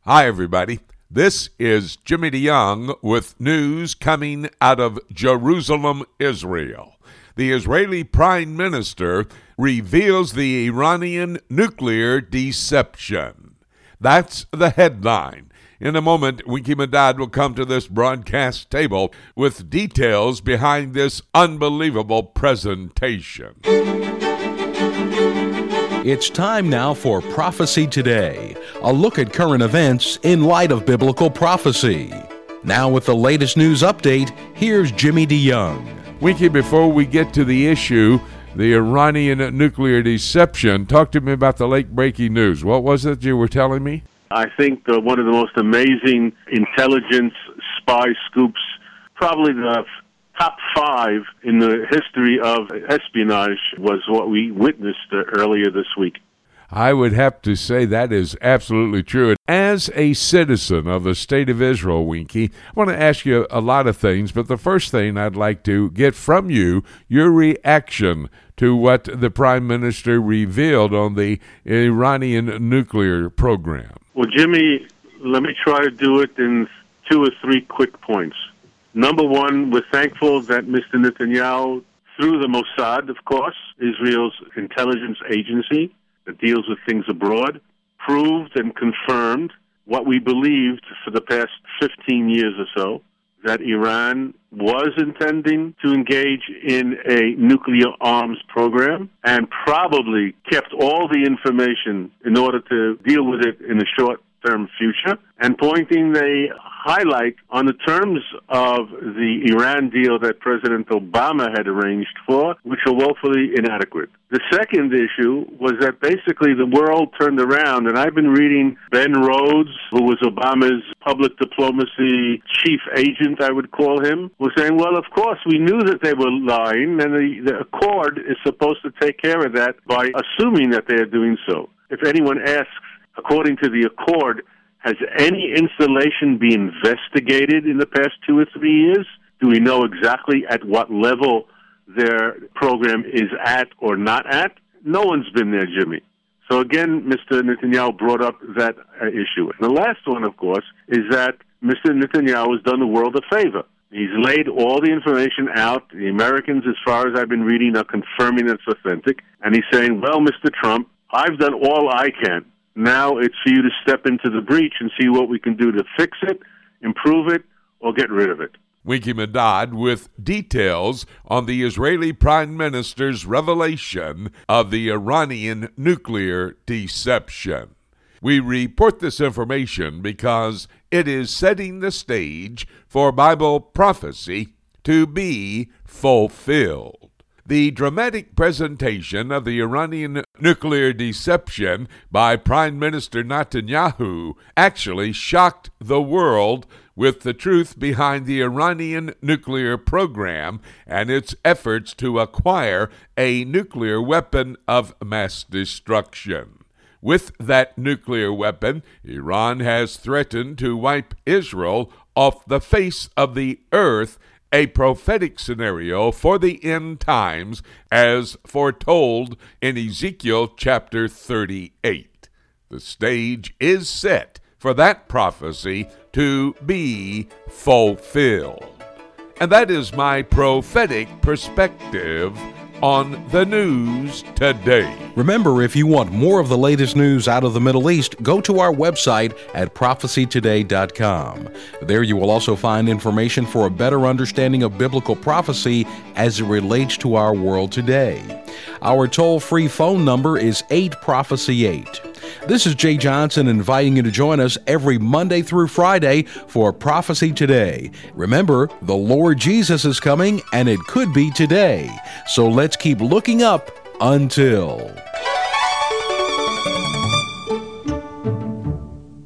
Hi, everybody. This is Jimmy DeYoung with news coming out of Jerusalem, Israel. The Israeli Prime Minister reveals the Iranian nuclear deception. That's the headline. In a moment, Winky Madad will come to this broadcast table with details behind this unbelievable presentation. It's time now for Prophecy Today, a look at current events in light of biblical prophecy. Now with the latest news update, here's Jimmy DeYoung. Winky, before we get to the issue, the Iranian nuclear deception, talk to me about the late-breaking news. What was it you were telling me? I think one of the most amazing intelligence spy scoops, probably the top 5 in the history of espionage, was what we witnessed earlier this week. I would have to say that is absolutely true. As a citizen of the state of Israel, Winky, I want to ask you a lot of things, but the first thing I'd like to get from you, your reaction to what the Prime Minister revealed on the Iranian nuclear program. Well, Jimmy, let me try to do it in 2 or 3 quick points. Number one, we're thankful that Mr. Netanyahu, through the Mossad, of course, Israel's intelligence agency that deals with things abroad, proved and confirmed what we believed for the past 15 years or so, that Iran was intending to engage in a nuclear arms program and probably kept all the information in order to deal with it in the short-term future, and pointing the highlight on the terms of the Iran deal that President Obama had arranged for, which were woefully inadequate. The second issue was that basically the world turned around, and I've been reading Ben Rhodes, who was Obama's public diplomacy chief agent, I would call him, was saying, well, of course, we knew that they were lying, and the Accord is supposed to take care of that by assuming that they are doing so. If anyone asks, according to the Accord, has any installation been investigated in the past 2 or 3 years? Do we know exactly at what level their program is at or not at? No one's been there, Jimmy. So again, Mr. Netanyahu brought up that issue. And the last one, of course, is that Mr. Netanyahu has done the world a favor. He's laid all the information out. The Americans, as far as I've been reading, are confirming it's authentic. And he's saying, well, Mr. Trump, I've done all I can. Now it's for you to step into the breach and see what we can do to fix it, improve it, or get rid of it. Winky Madad with details on the Israeli Prime Minister's revelation of the Iranian nuclear deception. We report this information because it is setting the stage for Bible prophecy to be fulfilled. The dramatic presentation of the Iranian nuclear deception by Prime Minister Netanyahu actually shocked the world with the truth behind the Iranian nuclear program and its efforts to acquire a nuclear weapon of mass destruction. With that nuclear weapon, Iran has threatened to wipe Israel off the face of the earth, a prophetic scenario for the end times as foretold in Ezekiel chapter 38. The stage is set for that prophecy to be fulfilled. And that is my prophetic perspective on the news today. Remember, if you want more of the latest news out of the Middle East, go to our website at prophecytoday.com. There you will also find information for a better understanding of biblical prophecy as it relates to our world today. Our toll-free phone number is 8-PROPHECY-8. This is Jay Johnson inviting you to join us every Monday through Friday for Prophecy Today. Remember, the Lord Jesus is coming, and it could be today. So let's keep looking up until...